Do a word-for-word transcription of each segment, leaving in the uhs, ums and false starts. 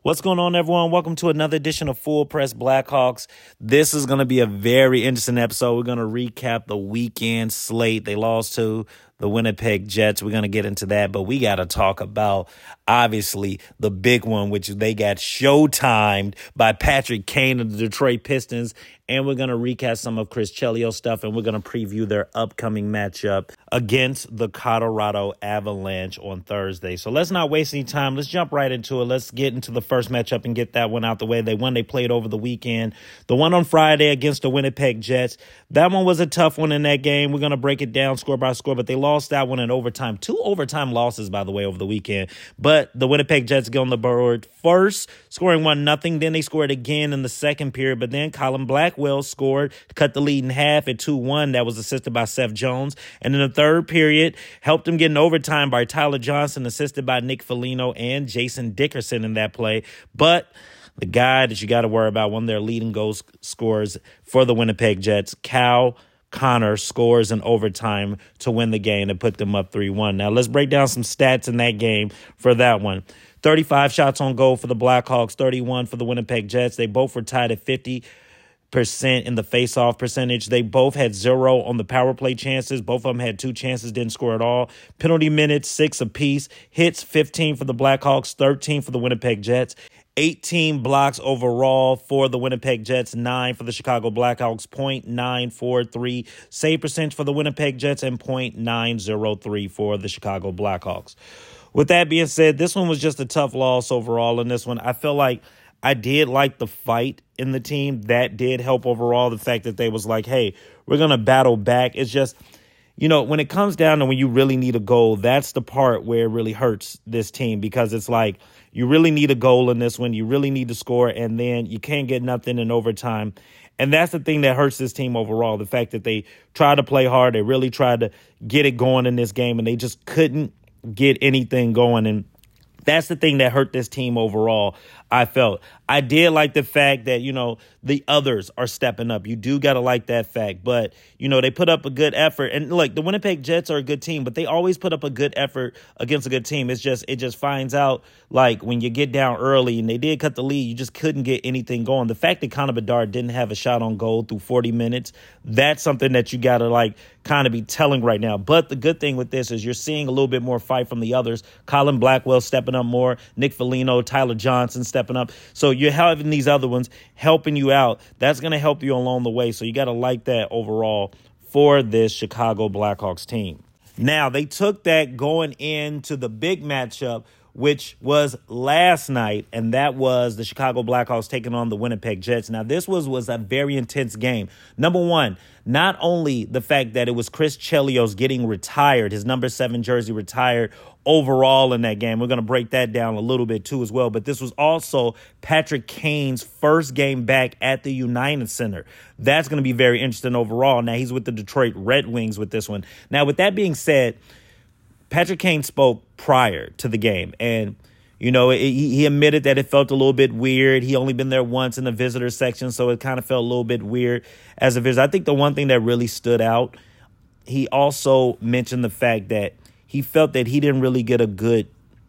What's going on, everyone? Welcome to another edition of Full Press Blackhawks. This is going to be a very interesting episode. We're going to recap the weekend slate. They lost to the Winnipeg Jets. We're going to get into that, but we got to talk about, obviously, the big one, which they got showtimed by Patrick Kane of the Detroit Pistons. And we're going to recap some of Chris Chelios stuff, and we're going to preview their upcoming matchup against the Colorado Avalanche on Thursday. So let's not waste any time. Let's jump right into it. Let's get into the first matchup and get that one out the way. They won. They played over the weekend. The one on Friday against the Winnipeg Jets. That one was a tough one in that game. We're going to break it down score by score, but they lost that one in overtime. Two overtime losses, by the way, over the weekend. But the Winnipeg Jets get on the board first, scoring one nothing. Then they scored again in the second period, but then Colin Blackwell scored to cut the lead in half at two one. That was assisted by Seth Jones. And in the third period, helped them get in overtime by Tyler Johnson, assisted by Nick Foligno and Jason Dickerson in that play. But the guy that you got to worry about, one of their leading goal scorers for the Winnipeg Jets, Kyle Connor, scores in overtime to win the game and put them up three one. Now, let's break down some stats in that game for that one. thirty-five shots on goal for the Blackhawks, thirty-one for the Winnipeg Jets. They both were tied at fifty percent in the face-off percentage. They both had zero on the power play chances. Both of them had two chances, didn't score at all. Penalty minutes, six apiece. Hits, fifteen for the Blackhawks, thirteen for the Winnipeg Jets. eighteen blocks overall for the Winnipeg Jets, nine for the Chicago Blackhawks, point nine four three save percentage for the Winnipeg Jets, and point nine oh three for the Chicago Blackhawks. With that being said, this one was just a tough loss overall in this one. I feel like I did like the fight in the team. That did help overall, the fact that they was like, hey, we're going to battle back. It's just, you know, when it comes down to when you really need a goal, that's the part where it really hurts this team, because it's like you really need a goal in this one. You really need to score, and then you can't get nothing in overtime. And that's the thing that hurts this team overall, the fact that they tried to play hard. They really tried to get it going in this game, and they just couldn't get anything going. And that's the thing that hurt this team overall, I felt. I did like the fact that, you know, the others are stepping up. You do got to like that fact. But, you know, they put up a good effort. And, look, the Winnipeg Jets are a good team, but they always put up a good effort against a good team. It's just, it just finds out, like, when you get down early, and they did cut the lead, you just couldn't get anything going. The fact that Connor Bedard didn't have a shot on goal through forty minutes, that's something that you got to, like, kind of be telling right now. But the good thing with this is you're seeing a little bit more fight from the others. Colin Blackwell stepping up more, Nick Foligno, Tyler Johnson stepping up. So you're having these other ones helping you out. That's going to help you along the way. So you got to like that overall for this Chicago Blackhawks team. Now, they took that going into the big matchup, which was last night, and that was the Chicago Blackhawks taking on the Winnipeg Jets. Now, this was, was a very intense game. Number one, not only the fact that it was Chris Chelios getting retired, his number seven jersey retired overall in that game. We're going to break that down a little bit too as well. But this was also Patrick Kane's first game back at the United Center. That's going to be very interesting overall. Now, he's with the Detroit Red Wings with this one. Now, with that being said, Patrick Kane spoke prior to the game, and, you know, he, he admitted that it felt a little bit weird. He only been there once in the visitor section, so it kind of felt a little bit weird as a visitor. I think the one thing that really stood out, he also mentioned the fact that he felt that he didn't really get a good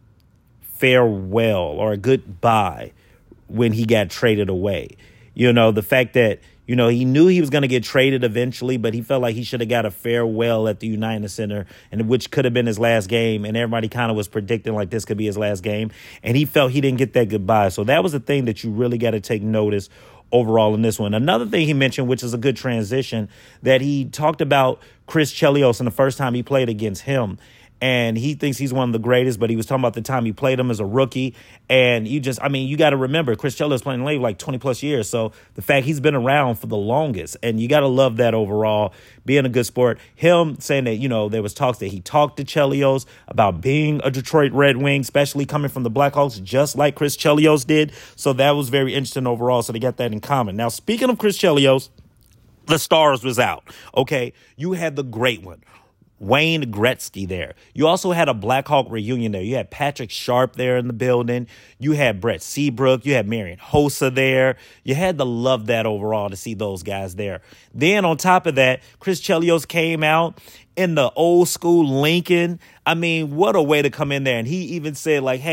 farewell or a good bye when he got traded away. You know, the fact that, you know, he knew he was going to get traded eventually, but he felt like he should have got a farewell at the United Center, and which could have been his last game. And everybody kind of was predicting like this could be his last game. And he felt he didn't get that goodbye. So that was the thing that you really got to take notice overall in this one. Another thing he mentioned, which is a good transition, that he talked about Chris Chelios and the first time he played against him. And he thinks he's one of the greatest, but he was talking about the time he played him as a rookie. And you just, I mean, you got to remember, Chris Chelios playing in the league like twenty plus years. So the fact he's been around for the longest, and you got to love that overall, being a good sport. Him saying that, you know, there was talks that he talked to Chelios about being a Detroit Red Wing, especially coming from the Blackhawks, just like Chris Chelios did. So that was very interesting overall. So they got that in common. Now, speaking of Chris Chelios, the Stars was out. Okay, you had the great one, Wayne Gretzky, there. You also had a Blackhawk reunion there. You had Patrick Sharp there in the building. You had Brett Seabrook. You had Marian Hossa there. You had to love that overall to see those guys there. Then on top of that, Chris Chelios came out in the old school Lincoln. I mean, what a way to come in there. And he even said like, hey,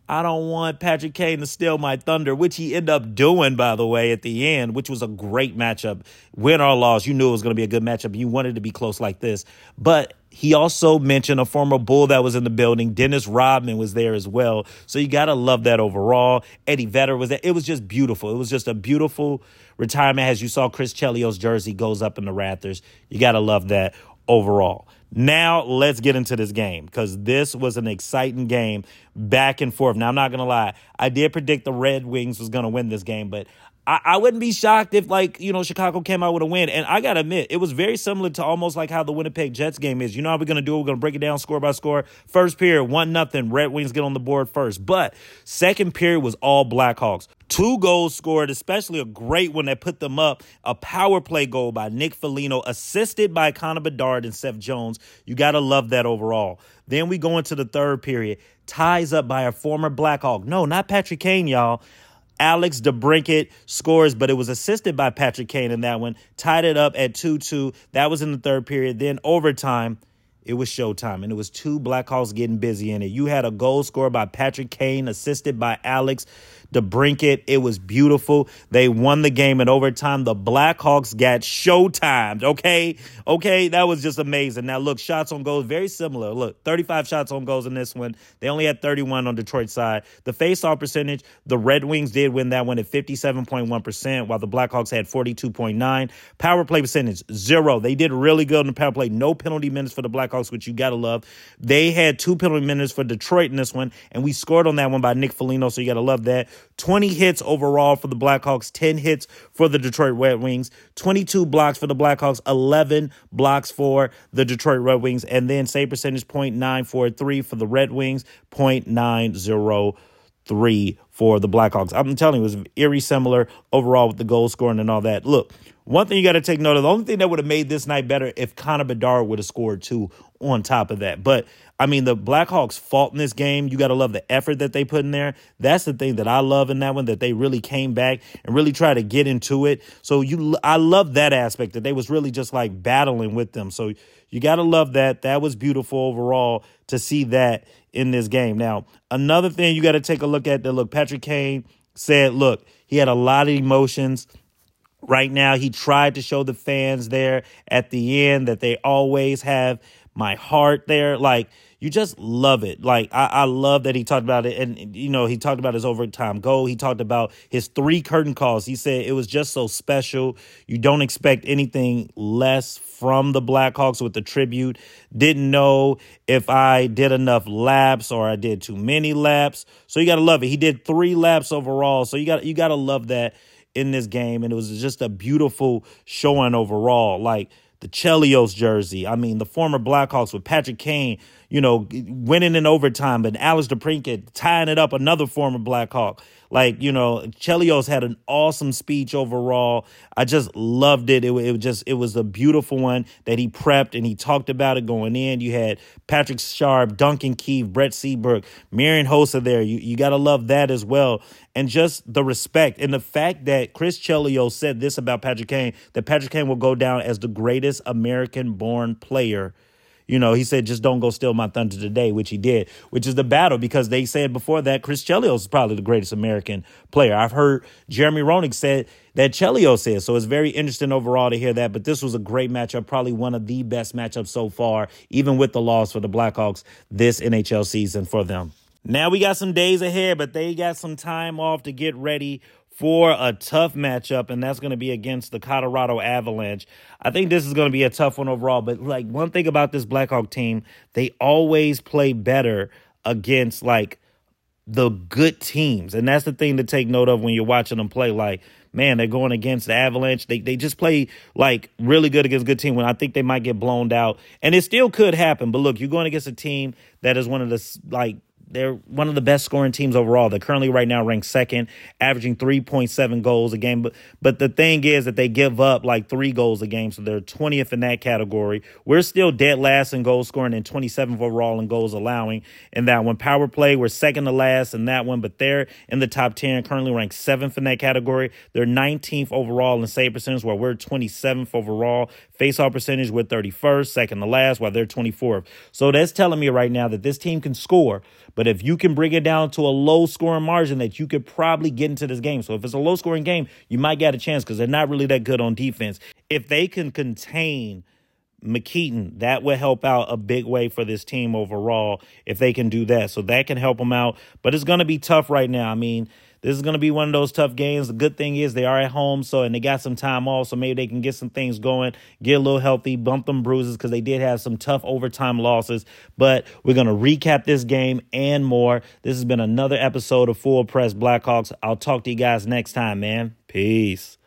I don't want Patrick Kane to steal my thunder, which he ended up doing, by the way, at the end, which was a great matchup. Win or loss, you knew it was going to be a good matchup. You wanted to be close like this. But he also mentioned a former Bull that was in the building. Dennis Rodman was there as well. So you got to love that overall. Eddie Vedder was there. It was just beautiful. It was just a beautiful retirement. As you saw, Chris Chelios' jersey goes up in the rafters. You got to love that overall. Now let's get into this game because this was an exciting game back and forth. Now, I'm not going to lie. I did predict the Red Wings was going to win this game, but I, I wouldn't be shocked if, like, you know, Chicago came out with a win. And I got to admit, it was very similar to almost like how the Winnipeg Jets game is. You know how we're going to do it? We're going to break it down score by score. First period, one nothing. Red Wings get on the board first. But second period was all Blackhawks. Two goals scored, especially a great one that put them up. A power play goal by Nick Foligno, assisted by Connor Bedard and Seth Jones. You got to love that overall. Then we go into the third period. Ties up by a former Blackhawk. No, not Patrick Kane, y'all. Alex DeBrincat scores, but it was assisted by Patrick Kane in that one. Tied it up at two two. That was in the third period. Then overtime, it was showtime, and it was two Blackhawks getting busy in it. You had a goal scored by Patrick Kane, assisted by Alex DeBrincat. It was beautiful. They won the game in overtime. The Blackhawks got showtimed, okay? Okay, that was just amazing. Now, look, shots on goals, very similar. Look, thirty-five shots on goals in this one. They only had thirty-one on Detroit's side. The face-off percentage, the Red Wings did win that one at fifty-seven point one percent, while the Blackhawks had forty-two point nine. Power play percentage, zero. They did really good on the power play. No penalty minutes for the Blackhawks, which you got to love. They had two penalty minutes for Detroit in this one, and we scored on that one by Nick Foligno, so you got to love that. twenty hits overall for the Blackhawks, ten hits for the Detroit Red Wings, twenty-two blocks for the Blackhawks, eleven blocks for the Detroit Red Wings, and then save percentage point nine four three for the Red Wings, point nine oh three for the Blackhawks. I'm telling you, it was eerie similar overall with the goal scoring and all that. Look, one thing you got to take note of, the only thing that would have made this night better if Connor Bedard would have scored two on top of that. But, I mean, the Blackhawks fought in this game. You got to love the effort that they put in there. That's the thing that I love in that one, that they really came back and really tried to get into it. So you, I love that aspect, that they was really just like battling with them. So you got to love that. That was beautiful overall to see that in this game. Now, another thing you got to take a look at, that look, Patrick Kane said, look, he had a lot of emotions. Right now, he tried to show the fans there at the end that they always have my heart there. Like, you just love it. Like, I, I love that he talked about it. And, you know, he talked about his overtime goal. He talked about his three curtain calls. He said it was just so special. You don't expect anything less from the Blackhawks with the tribute. Didn't know if I did enough laps or I did too many laps. So you got to love it. He did three laps overall. So you got you got to love that in this game. And it was just a beautiful showing overall. Like, the Chelios jersey. I mean, the former Blackhawks with Patrick Kane, you know, winning in overtime, but Alex DeBrincat tying it up, another former Blackhawk. Like, you know, Chelios had an awesome speech overall. I just loved it. It, it was just, it was a beautiful one that he prepped and he talked about it going in. You had Patrick Sharp, Duncan Keith, Brett Seabrook, Marian Hossa there. You, you got to love that as well. And just the respect and the fact that Chris Chelios said this about Patrick Kane, that Patrick Kane will go down as the greatest American-born player. You know, he said, just don't go steal my thunder today, which he did, which is the battle, because they said before that Chris Chelios is probably the greatest American player. I've heard Jeremy Roenick said that Chelios is, so it's very interesting overall to hear that. But this was a great matchup, probably one of the best matchups so far, even with the loss for the Blackhawks this N H L season for them. Now we got some days ahead, but they got some time off to get ready for a tough matchup, and that's going to be against the Colorado Avalanche. I think this is going to be a tough one overall, but like one thing about this Blackhawk team, they always play better against like the good teams, and that's the thing to take note of when you're watching them play. Like, man, they're going against the Avalanche. They they just play like really good against a good team when I think they might get blown out, and it still could happen. But look, you're going against a team that is one of the like They're one of the best scoring teams overall. They're currently right now ranked second, averaging three point seven goals a game. But but the thing is that they give up like three goals a game, so they're twentieth in that category. We're still dead last in goal scoring and twenty-seventh overall in goals allowing in that one. Power play, we're second to last in that one, but they're in the top ten, currently ranked seventh in that category. They're nineteenth overall in save percentage, while we're twenty-seventh overall. Face-off percentage, we're thirty-first, second to last, while they're twenty-fourth. So that's telling me right now that this team can score, But if you can bring it down to a low scoring margin that you could probably get into this game. So if it's a low scoring game, you might get a chance because they're not really that good on defense. If they can contain McKeaton, that would help out a big way for this team overall if they can do that. So that can help them out. But it's going to be tough right now. I mean, this is going to be one of those tough games. The good thing is they are at home, so and they got some time off, so maybe they can get some things going, get a little healthy, bump them bruises because they did have some tough overtime losses. But we're going to recap this game and more. This has been another episode of Full Press Blackhawks. I'll talk to you guys next time, man. Peace.